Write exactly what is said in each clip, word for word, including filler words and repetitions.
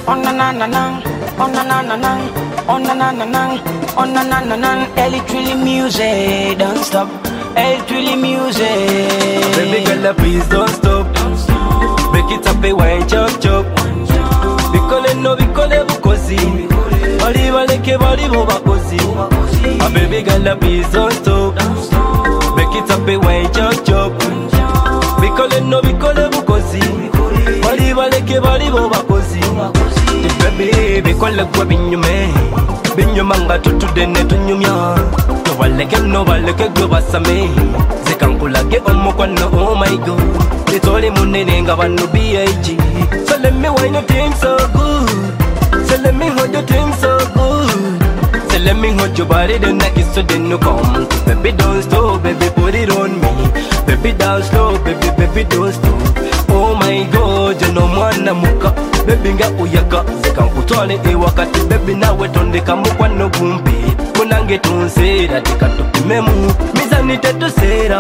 oh na na na na, oh na na na na, oh na na na na, oh na na na na. Electricity music, don't stop. Electricity music. Baby girl, please don't stop. Make it up, wine chop chop. Bikole no bikole bukozi. Bali baleke bali bo bakozi. Ah baby girl, please don't stop. Make it up, wine chop chop. Bikole no bikole bukozi. Bali baleke bali bo bakozi. Baby bikole kwa binyume. Binyuma nga tutudene tunyumya. No baleke no baleke gwe basame. Zekankulage omukwano, oh my god. Toli munene nga banu B I G. So let me wine your thing so good. So let me hold your thing so good. So let me hold your body then I kiss so then you come. Baby don't stop, baby put it on me. Baby down slow, baby baby don't stop. Oh my god, you know mwana muka. Baby nga uyaka zikankutwale ewakati. Baby nawe tondeka mukwano gumpi. Munange tunsera tika tupimemu. Mizani tetusera.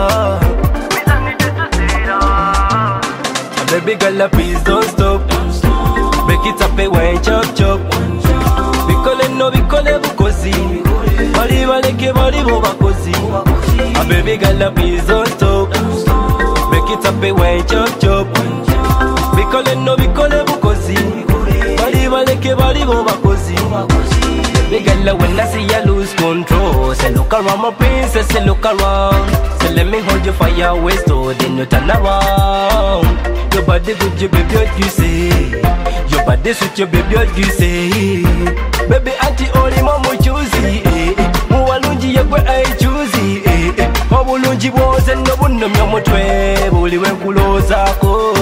Baby girl, please don't stop. Make it up, wine chop chop. Bikole no bikole bukozi. Bali baleke bali bo bakozi. Ah baby girl, please don't stop. Make it up, wine chop chop. Bikole no bikole bukozi. Bali baleke bali bo bakozi. Baby girl, when I see you lose control, say look around my princess, say look around. Say let me hold your fire waist, so then you turn around. Your body good, you baby, what you say? Your body sweet, you baby, what you say? Baby, auntie, only mama choosy. Muwalunji ya kwe I choosy. Mabulunji boze no buno myamutwe. Buli wenkuloza ko.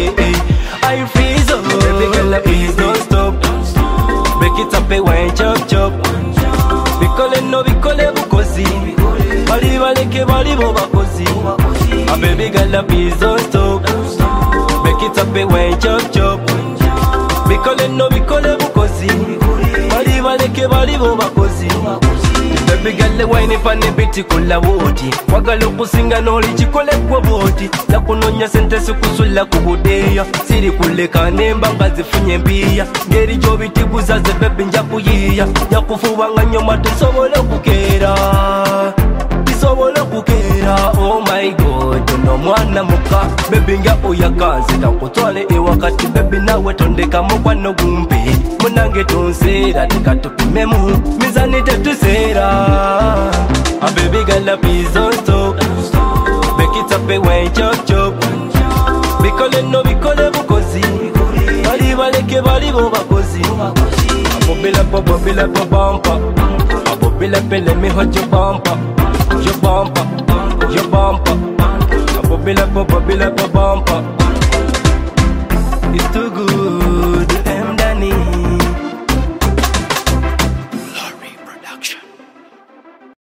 I freeze up. Baby girl, please don't stop. Make it up, wine chop chop. Bikole no bikole bukozi. Bali baleke bali bo bakozi. Ah baby girl, please don't stop. Make it up, wine chop chop. Bikole no bikole bukozi. Bali baleke bali bo bakozi. Baby girl, wine ipane biti kula woti. Wagala okusinga noli chikole kwa boti. Nakunonya sente sikusula kubudeya. Siri kuleka nemba nga zifunye mbiya. Ngeri jo biti buzaze baby nja kuyiya. Nyakufuwanga nyoma tusobole kukera. Tusobole kukera. Oh my god, no mwana muka. Baby nga oyaka zika kutwale ewakati. Baby nawe tondeka mukwano gumpi. Munange tonsera tika tupimemu. Mizani tetusera. Ah baby girl, please don't stop. Make it up, wine chop chop. Bikole no bikole bukozi. Bali baleke bali bo bakozi. Abobila po bobila po bumper. Abobila pe let me hold your bumper. Your bumper, your bumper. Abobila po bobila po bumper. It's too good.